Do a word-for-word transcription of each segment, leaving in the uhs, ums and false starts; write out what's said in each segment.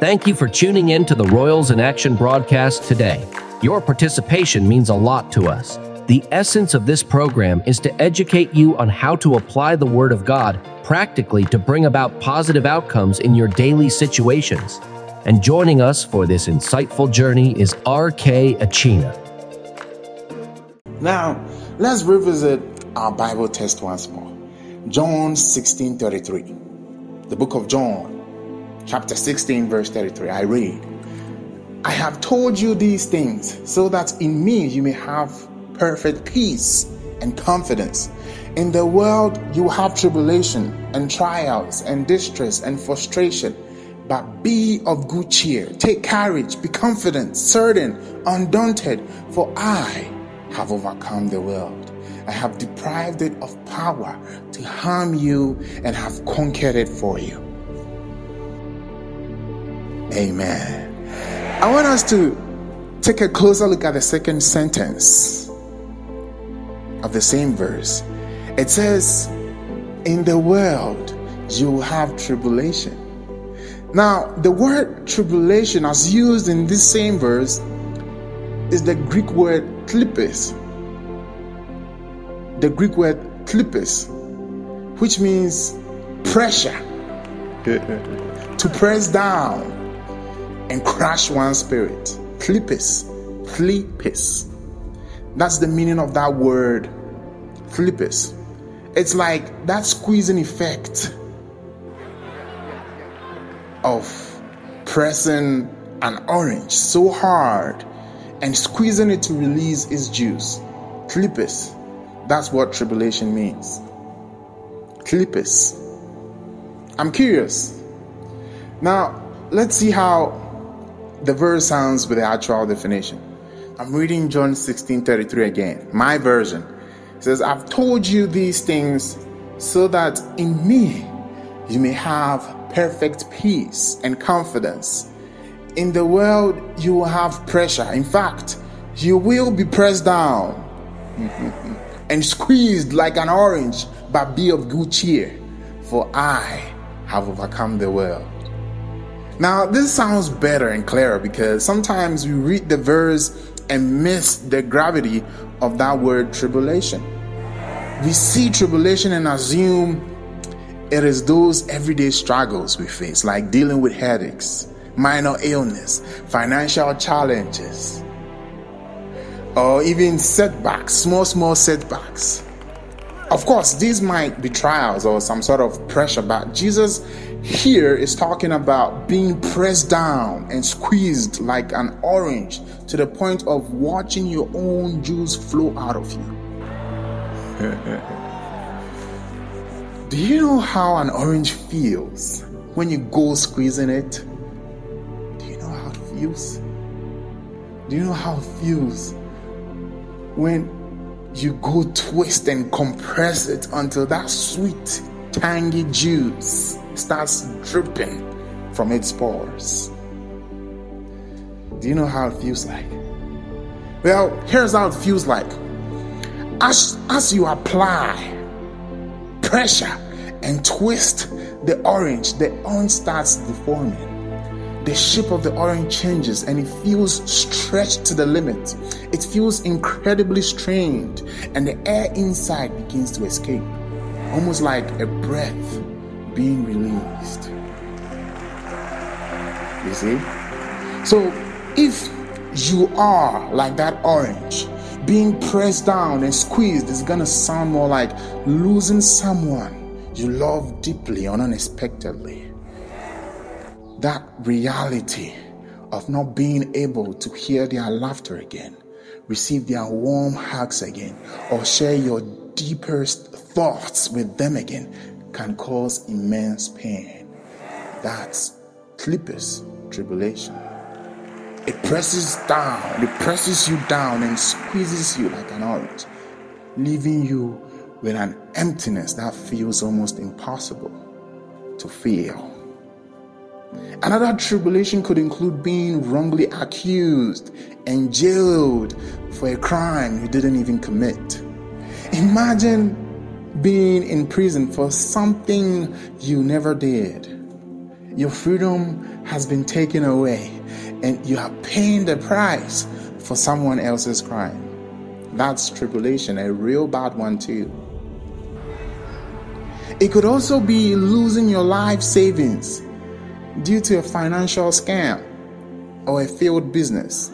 Thank you for tuning in to the Royals in Action broadcast today. Your participation means a lot to us. The essence of this program is to educate you on how to apply the Word of God practically to bring about positive outcomes in your daily situations. And joining us for this insightful journey is R K Achina. Now, let's revisit our Bible text once more. John sixteen thirty-three. The book of John, chapter sixteen, verse thirty-three. I read, I have told you these things so that in me you may have perfect peace and confidence. In the world you will have tribulation and trials and distress and frustration, but be of good cheer. Take courage, be confident, certain, undaunted, for I have overcome the world. I have deprived it of power to harm you and have conquered it for you. Amen. I want us to take a closer look at the second sentence of the same verse. It says, in the world you will have tribulation. Now, the word tribulation as used in this same verse is the Greek word thlipis. The Greek word thlipis, which means pressure, to press down and crush one's spirit. Thlipis, thlipis. That's the meaning of that word, thlipis. It's like that squeezing effect of pressing an orange so hard and squeezing it to release its juice. Thlipis. That's what tribulation means. Thlipis. I'm curious. Now, let's see how the verse sounds with the actual definition. I'm reading John sixteen thirty-three again, my version. It says, I've told you these things so that in me you may have perfect peace and confidence. In the world you will have pressure. In fact, you will be pressed down and squeezed like an orange, but be of good cheer, for I have overcome the world. Now, this sounds better and clearer because sometimes we read the verse and miss the gravity of that word tribulation. We see tribulation and assume it is those everyday struggles we face, like dealing with headaches, minor illness, financial challenges, or even setbacks, small, small setbacks. Of course, these might be trials or some sort of pressure, but Jesus here is talking about being pressed down and squeezed like an orange to the point of watching your own juice flow out of you. Do you know how an orange feels when you go squeezing it? Do you know how it feels? Do you know how it feels when you go twist and compress it until that sweet, tangy juice starts dripping from its pores? Do you know how it feels like? Well, here's how it feels like. As, as you apply pressure and twist the orange, the orange starts deforming. The shape of the orange changes and it feels stretched to the limit. It feels incredibly strained and the air inside begins to escape, almost like a breath being released. You see? So if you are like that orange, being pressed down and squeezed is gonna sound more like losing someone you love deeply and unexpectedly. That reality of not being able to hear their laughter again, receive their warm hugs again, or share your deepest thoughts with them again can cause immense pain. That's thlipis, tribulation. It presses down, it presses you down and squeezes you like an orange, leaving you with an emptiness that feels almost impossible to feel. Another tribulation could include being wrongly accused and jailed for a crime you didn't even commit. Imagine being in prison for something you never did. Your freedom has been taken away, and you are paying the price for someone else's crime. That's tribulation, a real bad one too. It could also be losing your life savings due to a financial scam or a failed business.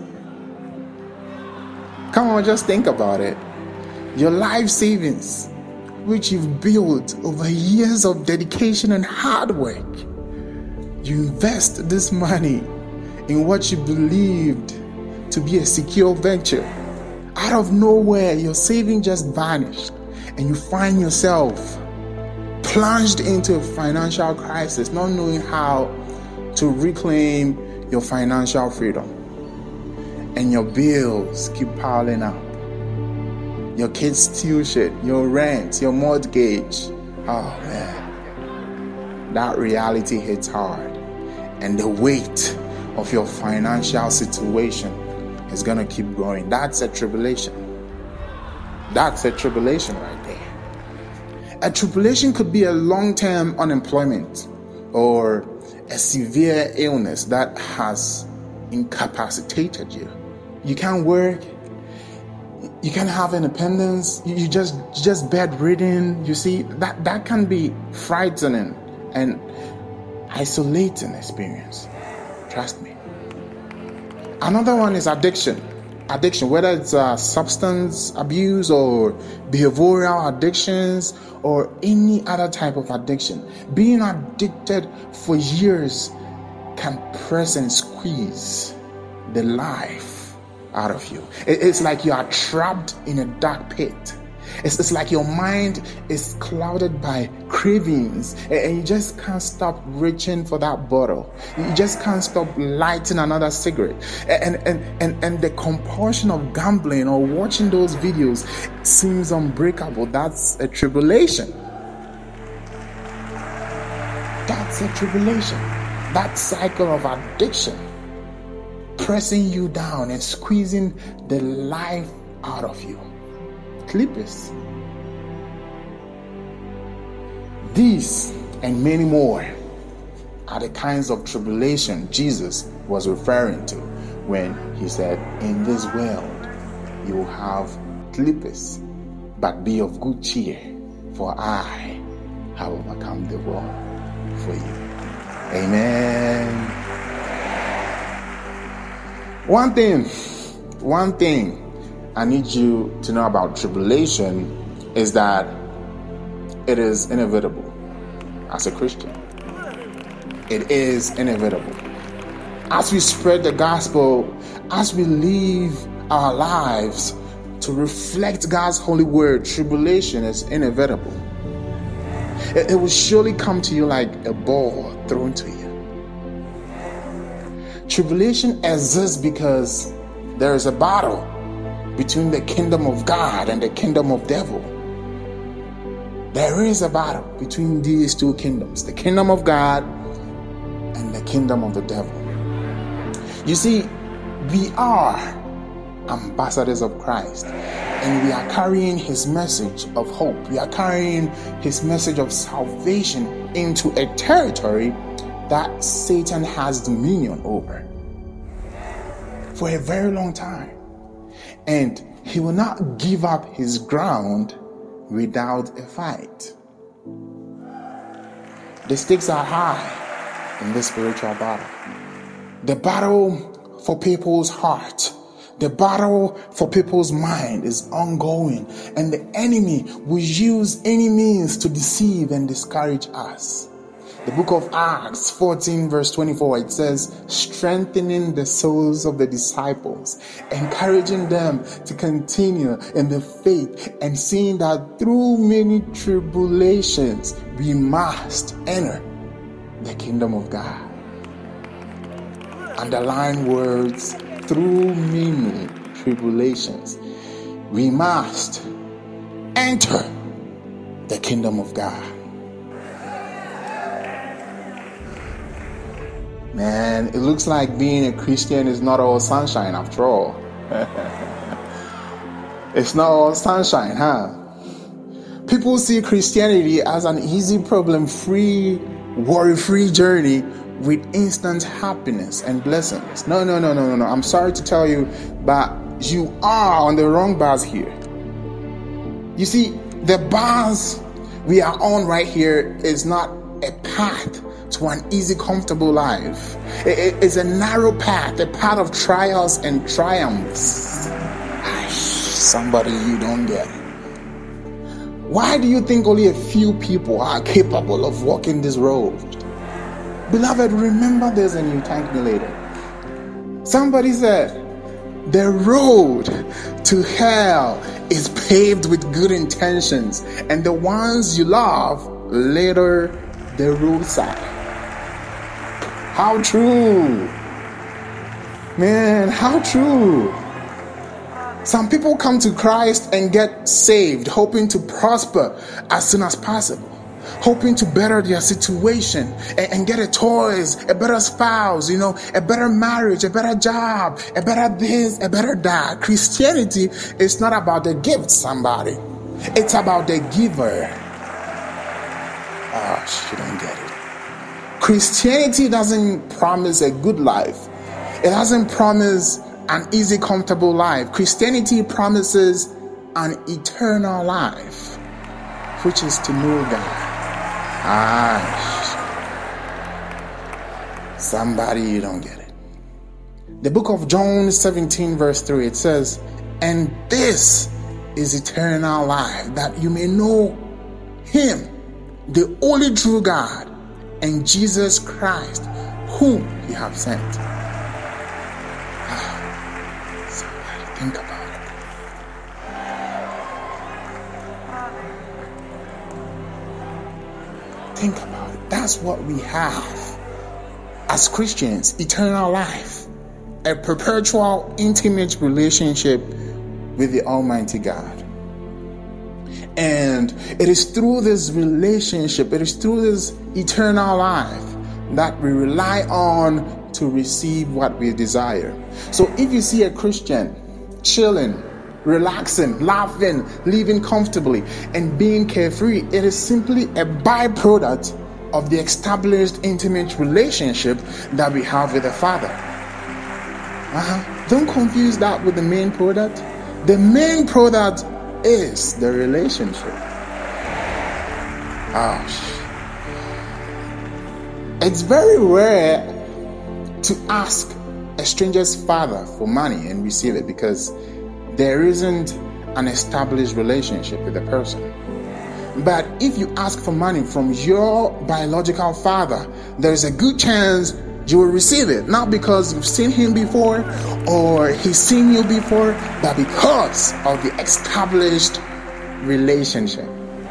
Come on, just think about it. Your life savings, which you've built over years of dedication and hard work. You invest this money in what you believed to be a secure venture. Out of nowhere, your saving just vanished, and you find yourself plunged into a financial crisis, not knowing how to reclaim your financial freedom. And your bills keep piling up. Your kids' tuition, your rent, your mortgage. Oh man, that reality hits hard. And the weight of your financial situation is going to keep growing. That's a tribulation. That's a tribulation right there. A tribulation could be a long-term unemployment or a severe illness that has incapacitated you. You can't work. You can't have independence. You just just bedridden. You see, that, that can be frightening and isolating experience. Trust me. Another one is addiction. Addiction, whether it's uh, substance abuse or behavioral addictions or any other type of addiction. Being addicted for years can press and squeeze the life out of you. It's like you are trapped in a dark pit. It's, it's like your mind is clouded by cravings, and you just can't stop reaching for that bottle. You just can't stop lighting another cigarette. And, and, and, and the compulsion of gambling or watching those videos seems unbreakable. That's a tribulation. That's a tribulation. That cycle of addiction pressing you down and squeezing the life out of you. Clippers. These and many more are the kinds of tribulation Jesus was referring to when he said, in this world you will have clippers, but be of good cheer, for I have overcome the world for you. Amen. One thing, one thing I need you to know about tribulation is that it is inevitable. As a Christian, it is inevitable. As we spread the gospel, as we live our lives to reflect God's holy word, tribulation is inevitable. It, it will surely come to you like a ball thrown to you. Tribulation exists because there is a battle between the kingdom of God and the kingdom of devil. There is a battle between these two kingdoms, the kingdom of God and the kingdom of the devil. You see, we are ambassadors of Christ, and we are carrying his message of hope. We are carrying his message of salvation into a territory that Satan has dominion over for a very long time. And he will not give up his ground without a fight. The stakes are high in this spiritual battle. The battle for people's heart, the battle for people's mind is ongoing, and the enemy will use any means to deceive and discourage us. The book of Acts fourteen verse twenty-four, it says, strengthening the souls of the disciples, encouraging them to continue in the faith, and seeing that through many tribulations we must enter the kingdom of God. Underline words, through many tribulations we must enter the kingdom of God. Man, it looks like being a Christian is not all sunshine after all. It's not all sunshine, huh? People see Christianity as an easy, problem-free, worry-free journey, with instant happiness and blessings. No, no, no, no, no, no. I'm sorry to tell you, but you are on the wrong bars here. You see, the bars we are on right here is not a path to an easy, comfortable life. It is a narrow path, a path of trials and triumphs. Somebody, you don't get it. Why do you think only a few people are capable of walking this road? Beloved, remember this and you thank me later. Somebody said, the road to hell is paved with good intentions, and the ones you love later the roadside. How true. Man, how true. Some people come to Christ and get saved, hoping to prosper as soon as possible, hoping to better their situation and, and get a toys, a better spouse, you know, a better marriage, a better job, a better this, a better that. Christianity is not about the gift, somebody. It's about the giver. Oh, you don't get it. Christianity doesn't promise a good life. It doesn't promise an easy, comfortable life. Christianity promises an eternal life, which is to know God. Ah, somebody, you don't get it. The book of John seventeen verse three, it says, and this is eternal life, that you may know him, the only true God, and Jesus Christ, whom he hath sent. Think about it. Think about it. That's what we have as Christians: eternal life, a perpetual, intimate relationship with the Almighty God. And it is through this relationship, it is through this eternal life that we rely on to receive what we desire. So if you see a Christian chilling, relaxing, laughing, living comfortably, and being carefree, it is simply a byproduct of the established intimate relationship that we have with the Father. Uh-huh. Don't confuse that with the main product. The main product is the relationship. Oh, it's very rare to ask a stranger's father for money and receive it, because there isn't an established relationship with the person. But if you ask for money from your biological father, there's a good chance you will receive it, not because you've seen him before or he's seen you before, but because of the established relationship.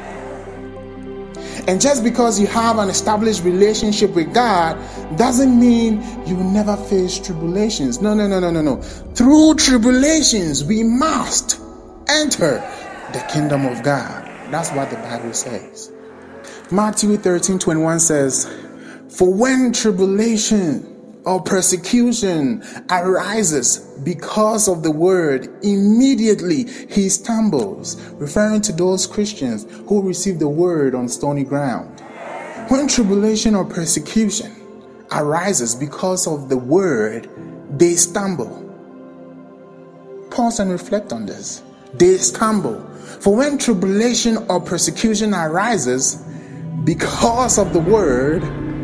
And just because you have an established relationship with God doesn't mean you will never face tribulations. No, no, no, no, no, no. Through tribulations, we must enter the kingdom of God. That's what the Bible says. Matthew thirteen twenty-one says, for when tribulation or persecution arises because of the word, immediately he stumbles, referring to those Christians who receive the word on stony ground. When tribulation or persecution arises because of the word, they stumble. Pause and reflect on this. They stumble. For when tribulation or persecution arises because of the word,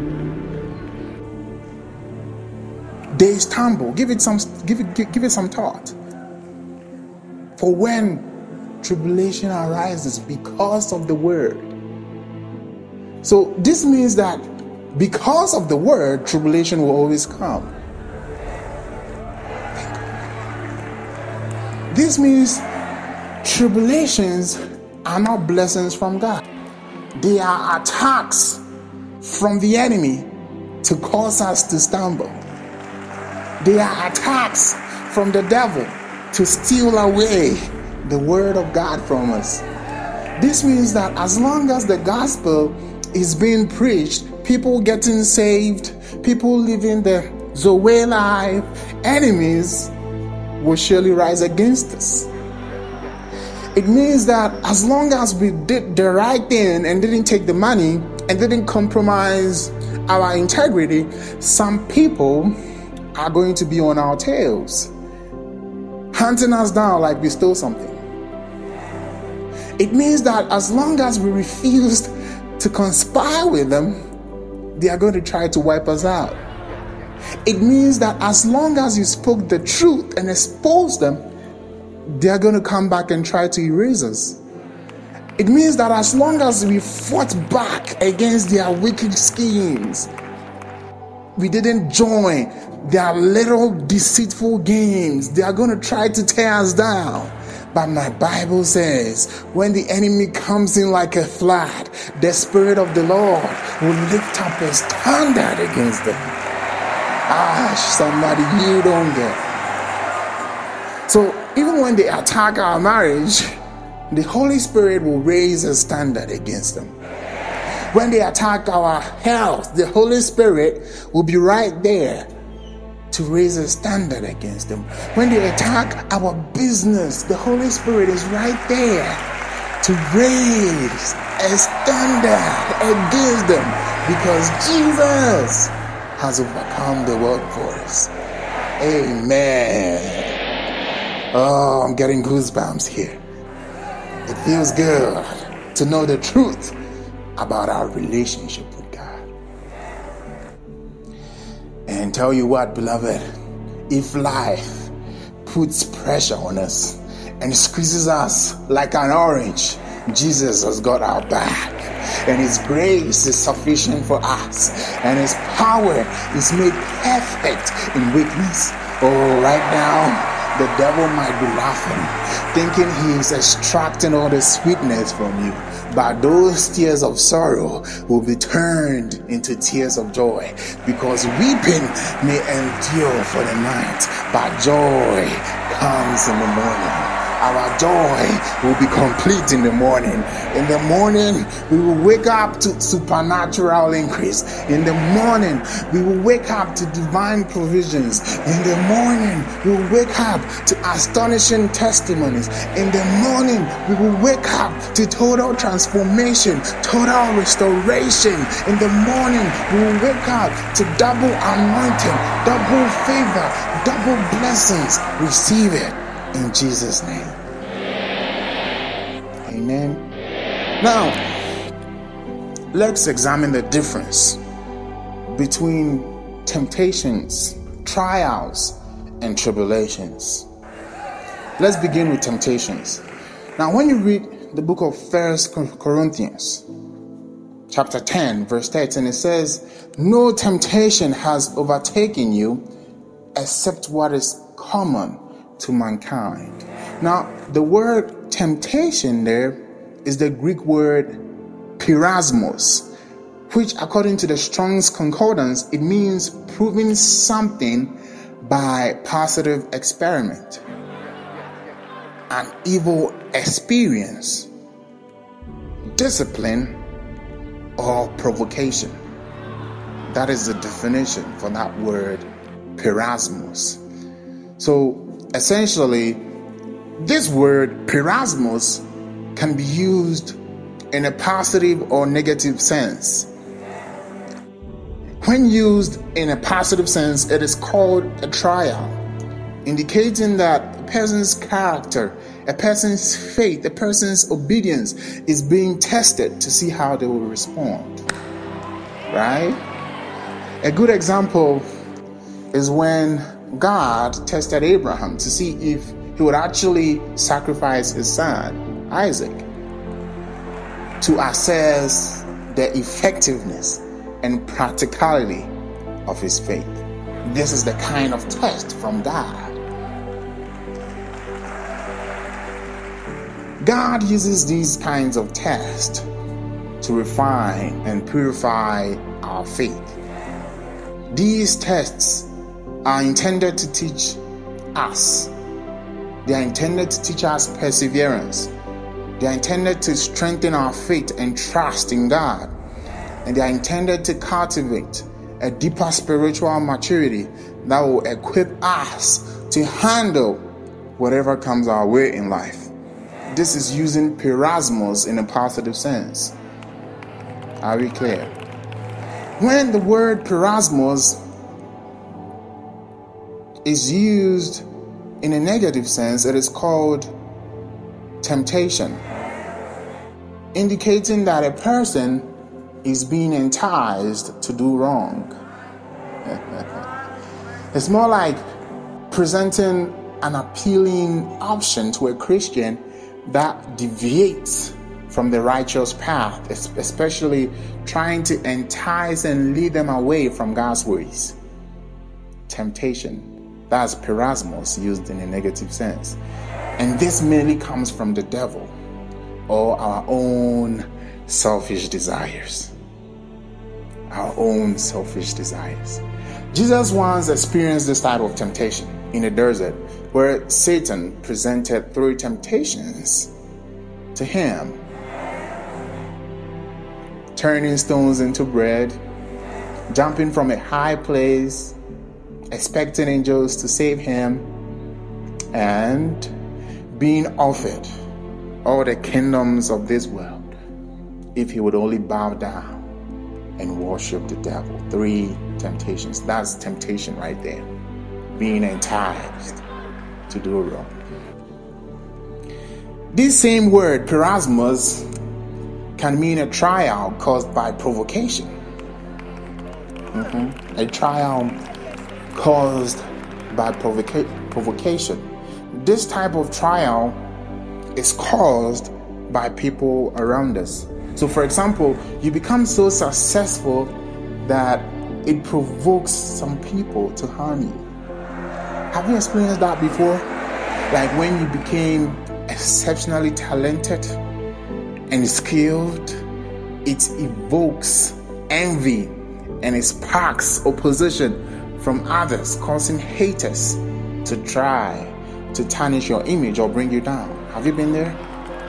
they stumble. Give it some give it give, give it some thought. For when tribulation arises because of the word. So this means that because of the word, tribulation will always come. This means tribulations are not blessings from God. They are attacks from the enemy to cause us to stumble. They are attacks from the devil to steal away the word of God from us. This means that as long as the gospel is being preached, people getting saved, people living the Zoe life, enemies will surely rise against us. It means that as long as we did the right thing and didn't take the money and didn't compromise our integrity, some people are going to be on our tails, hunting us down like we stole something. It means that as long as we refused to conspire with them, they are going to try to wipe us out. It means that as long as you spoke the truth and exposed them, they are going to come back and try to erase us. It means that as long as we fought back against their wicked schemes, we didn't join their little deceitful games, they are going to try to tear us down. But my Bible says, when the enemy comes in like a flood, the Spirit of the Lord will lift up a standard against them. Ah, somebody, you don't get. So even when they attack our marriage, the Holy Spirit will raise a standard against them. When they attack our health, the Holy Spirit will be right there to raise a standard against them. When they attack our business, the Holy Spirit is right there to raise a standard against them, because Jesus has overcome the world for us. Amen. Oh, I'm getting goosebumps here. It feels good to know the truth about our relationship with God. And tell you what, beloved, if life puts pressure on us and squeezes us like an orange, Jesus has got our back, and His grace is sufficient for us, and His power is made perfect in weakness. Oh, right now, the devil might be laughing, thinking he is extracting all the sweetness from you. But those tears of sorrow will be turned into tears of joy, because weeping may endure for the night, but joy comes in the morning. Our joy will be complete in the morning. In the morning, we will wake up to supernatural increase. In the morning, we will wake up to divine provisions. In the morning, we will wake up to astonishing testimonies. In the morning, we will wake up to total transformation, total restoration. In the morning, we will wake up to double anointing, double favor, double blessings. Receive it in Jesus' name. Amen. Now, let's examine the difference between temptations, trials, and tribulations. Let's begin with temptations. Now, when you read the book of First Corinthians, chapter ten, verse thirteen, it says, "No temptation has overtaken you except what is common to mankind." Now, the word temptation there is the Greek word peirasmos, which according to the Strong's Concordance, it means proving something by positive experiment, an evil experience, discipline, or provocation. That is the definition for that word peirasmos. So essentially, this word peirasmos can be used in a positive or negative sense. When used in a positive sense, it is called a trial, indicating that a person's character, a person's faith, a person's obedience is being tested to see how they will respond. Right? A good example is when God tested Abraham to see if he would actually sacrifice his son, Isaac, to assess the effectiveness and practicality of his faith. This is the kind of test from God. God uses these kinds of tests to refine and purify our faith. These tests are intended to teach us. They are intended to teach us perseverance. They are intended to strengthen our faith and trust in God. And they are intended to cultivate a deeper spiritual maturity that will equip us to handle whatever comes our way in life. This is using peirasmos in a positive sense. Are we clear? When the word peirasmos is used in a negative sense, it is called temptation, indicating that a person is being enticed to do wrong. It's more like presenting an appealing option to a Christian that deviates from the righteous path, especially trying to entice and lead them away from God's ways. Temptation. That's peirasmos used in a negative sense. And this mainly comes from the devil or our own selfish desires. Our own selfish desires. Jesus once experienced this type of temptation in the desert, where Satan presented three temptations to him: turning stones into bread, jumping from a high place, expecting angels to save him, and being offered all the kingdoms of this world if he would only bow down and worship the devil. Three temptations. That's temptation right there. Being enticed to do wrong. This same word, peirasmos, can mean a trial caused by provocation. Mm-hmm. A trial caused by provoca- provocation. This type of trial is caused by people around us. So, for example, you become so successful that it provokes some people to harm you. Have you experienced that before? Like when you became exceptionally talented and skilled, it evokes envy and it sparks opposition from others, causing haters to try to tarnish your image or bring you down. Have you been there?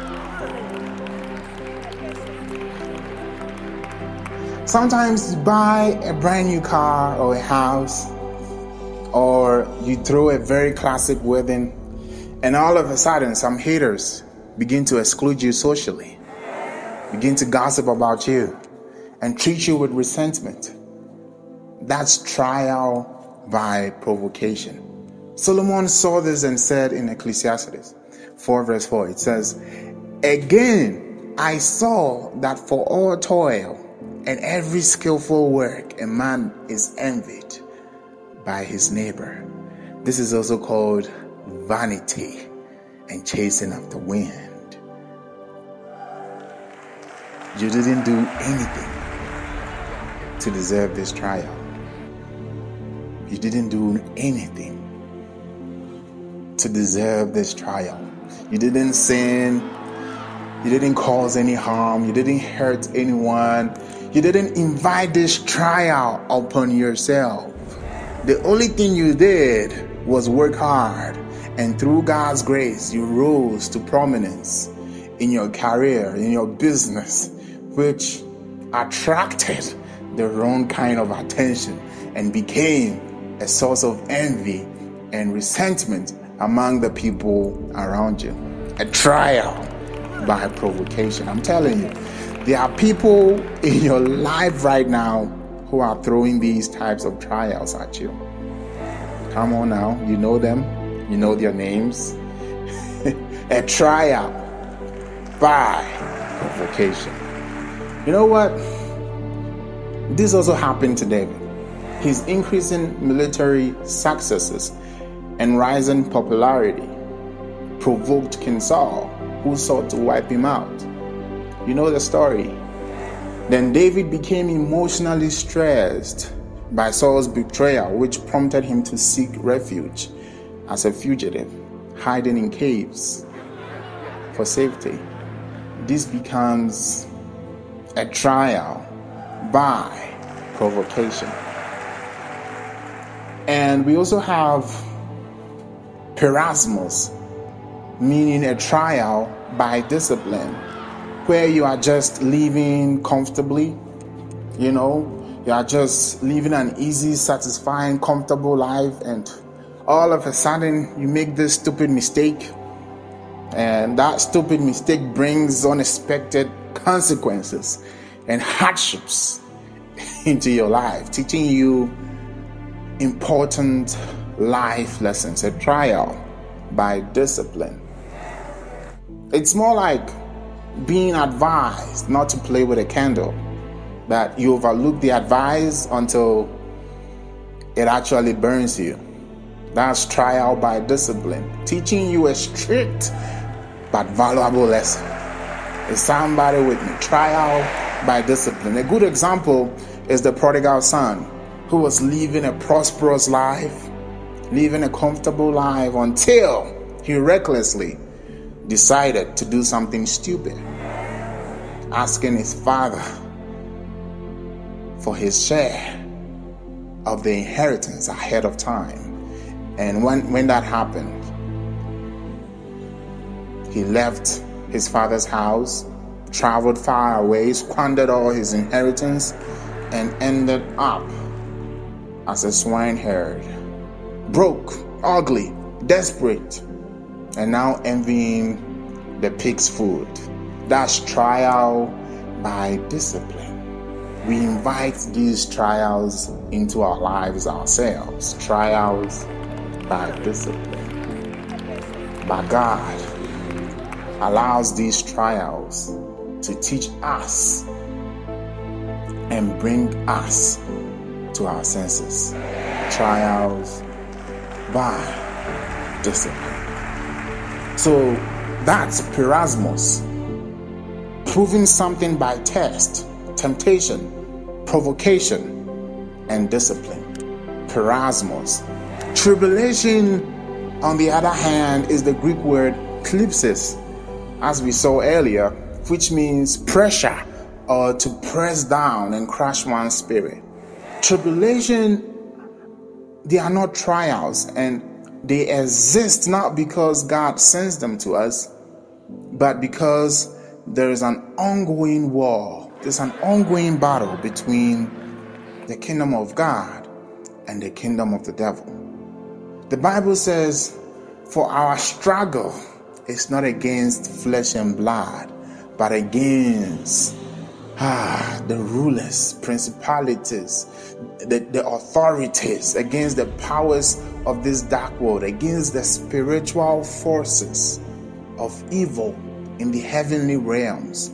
Sometimes you buy a brand new car or a house, or you throw a very classic wedding, and all of a sudden some haters begin to exclude you socially, begin to gossip about you, and treat you with resentment. That's trial by provocation. Solomon saw this and said in Ecclesiastes four verse four, it says, "Again I saw that for all toil and every skillful work a man is envied by his neighbor. This is also called vanity and chasing after wind." You didn't do anything to deserve this trial. You didn't do anything to deserve this trial. You didn't sin. You didn't cause any harm. You didn't hurt anyone. You didn't invite this trial upon yourself. The only thing you did was work hard, and through God's grace, you rose to prominence in your career, in your business, which attracted the wrong kind of attention and became a source of envy and resentment among the people around you. A trial by provocation. I'm telling you, there are people in your life right now who are throwing these types of trials at you. Come on now, you know them, you know their names. A trial by provocation. You know what? This also happened to David. His increasing military successes and rising popularity provoked King Saul, who sought to wipe him out. You know the story. Then David became emotionally stressed by Saul's betrayal, which prompted him to seek refuge as a fugitive, hiding in caves for safety. This becomes a trial by provocation. And we also have peirasmos, meaning a trial by discipline, where you are just living comfortably, you know, you are just living an easy, satisfying, comfortable life, and all of a sudden you make this stupid mistake, and that stupid mistake brings unexpected consequences and hardships into your life, teaching you important life lessons, a trial by discipline. It's more like being advised not to play with a candle, that you overlook the advice until it actually burns you. That's trial by discipline, teaching you a strict but valuable lesson. Is somebody with me? Trial by discipline. A good example is the prodigal son, who was living a prosperous life, living a comfortable life, until he recklessly decided to do something stupid, asking his father for his share of the inheritance ahead of time. And when, when that happened, he left his father's house, traveled far away, squandered all his inheritance, and ended up as a swineherd, broke, ugly, desperate, and now envying the pig's food. That's trial by discipline. We invite these trials into our lives ourselves. Trials by discipline. But God allows these trials to teach us and bring us to our senses. Trials by discipline. So that's peirasmos, proving something by test, temptation, provocation, and discipline. Peirasmos. Tribulation, on the other hand, is the Greek word klipsis, as we saw earlier, which means pressure or to press down and crush one's spirit. Tribulation, they are not trials, and they exist not because God sends them to us, but because there is an ongoing war. There's an ongoing battle between the kingdom of God and the kingdom of the devil. The Bible says, for our struggle is not against flesh and blood, but against ah, the rulers, principalities, the, the authorities, against the powers of this dark world, against the spiritual forces of evil in the heavenly realms.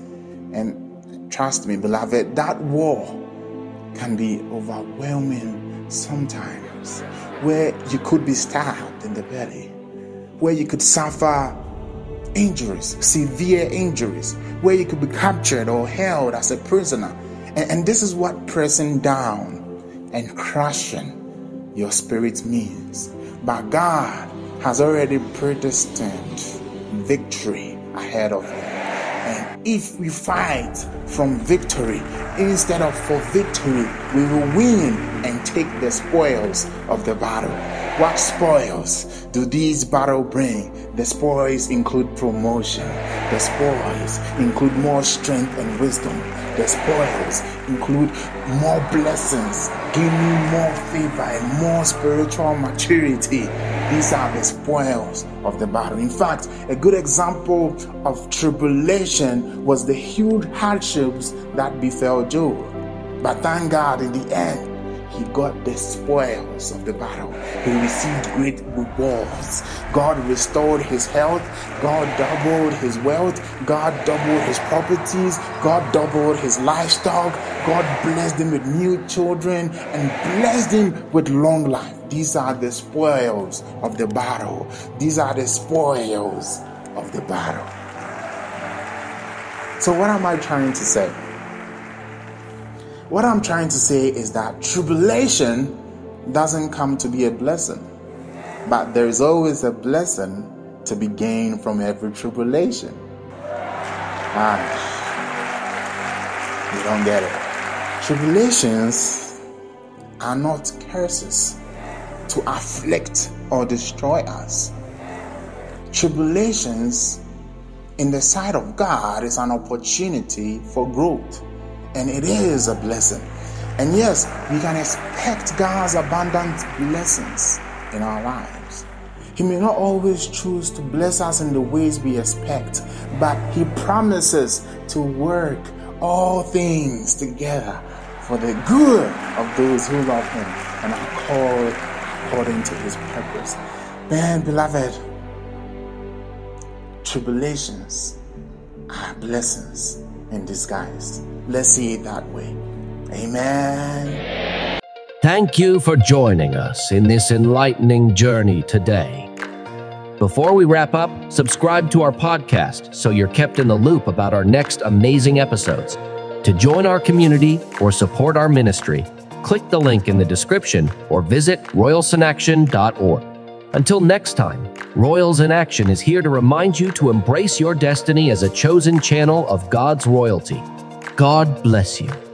And trust me, beloved, that war can be overwhelming sometimes, where you could be stabbed in the belly, where you could suffer injuries, severe injuries, where you could be captured or held as a prisoner. And, and this is what pressing down and crushing your spirit means. But God has already predestined victory ahead of you. And if we fight from victory instead of for victory, we will win and take the spoils of the battle. What spoils do these battles bring? The spoils include promotion. The spoils include more strength and wisdom. The spoils include more blessings, gaining more favor and more spiritual maturity. These are the spoils of the battle. In fact, a good example of tribulation was the huge hardships that befell Job. But thank God, in the end, he got the spoils of the battle. He received great rewards. God restored his health. God doubled his wealth. God doubled his properties. God doubled his livestock. God blessed him with new children and blessed him with long life. These are the spoils of the battle. These are the spoils of the battle. So what am I trying to say? What I'm trying to say is that tribulation doesn't come to be a blessing, but there is always a blessing to be gained from every tribulation. Ah, you don't get it. Tribulations are not curses to afflict or destroy us. Tribulations in the sight of God is an opportunity for growth. And it is a blessing. And yes, we can expect God's abundant blessings in our lives. He may not always choose to bless us in the ways we expect, but he promises to work all things together for the good of those who love him and are called according to his purpose. Then, beloved, tribulations are blessings in disguise. Let's see it that way. Amen. Thank you for joining us in this enlightening journey today. Before we wrap up, subscribe to our podcast so you're kept in the loop about our next amazing episodes. To join our community or support our ministry, click the link in the description or visit royals in action dot org. Until next time, Royals in Action is here to remind you to embrace your destiny as a chosen channel of God's royalty. God bless you.